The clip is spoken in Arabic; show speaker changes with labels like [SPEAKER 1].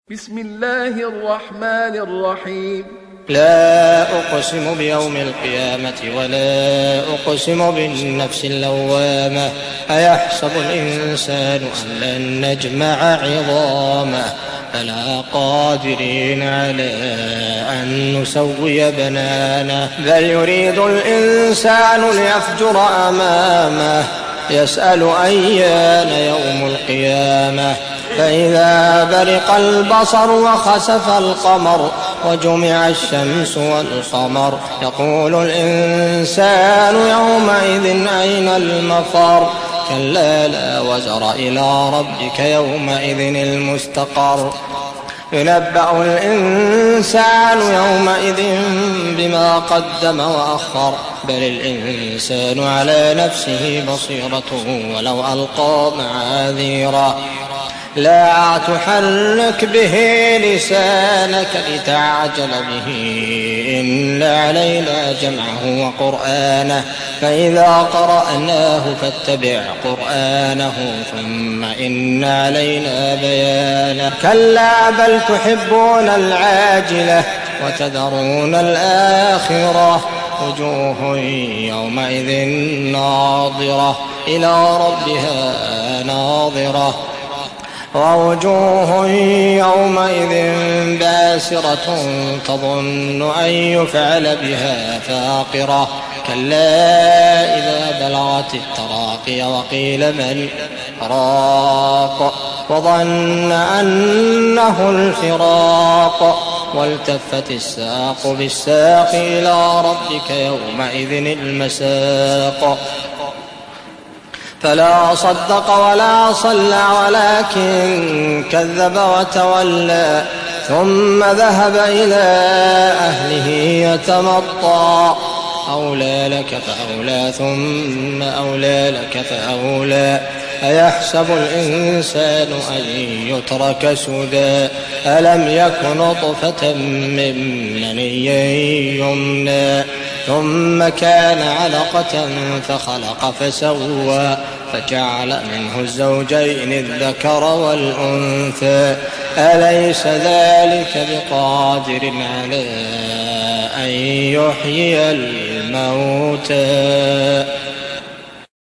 [SPEAKER 1] بسم الله الرحمن الرحيم.
[SPEAKER 2] لا أقسم بيوم القيامة ولا أقسم بالنفس اللوامة أيحسب الإنسان أن لن نجمع عظامه بلى قادرين على أن نسوي بنانه بل يريد الإنسان ليفجر أمامه يسأل أيان يوم القيامة فإذا برق البصر وخسف القمر وجمع الشمس والقمر يقول الإنسان يومئذ أين المفر كلا لا وزر إلى ربك يومئذ المستقر ينبأ الإنسان يومئذ بما قدم وأخر بل الإنسان على نفسه بصيرة ولو ألقى معاذيرا لا تحرك به لسانك لتعجل به إن علينا جمعه وقرآنه فإذا قرأناه فاتبع قرآنه ثم إن علينا بيانه كلا بل تحبون العاجلة وتذرون الآخرة وجوه يومئذ ناظرة إلى ربها ناظرة ووجوه يومئذ باسرة تظن أن يفعل بها فاقرة كلا إذا بلغت التراقي وقيل من راق وظن أنه الفراق والتفت الساق بالساق إلى ربك يومئذ المساق فلا صدق ولا صلى ولكن كذب وتولى ثم ذهب إلى أهله يتمطى أولى لك فأولى ثم أولى لك فأولى أيحسب الإنسان أن يترك سدى ألم يك نطفة من مني يمنى ثم كان علقة فخلق فسوى فجعل منه الزوجين الذكر والأنثى أليس ذلك بقادر على أن يحيي الموتى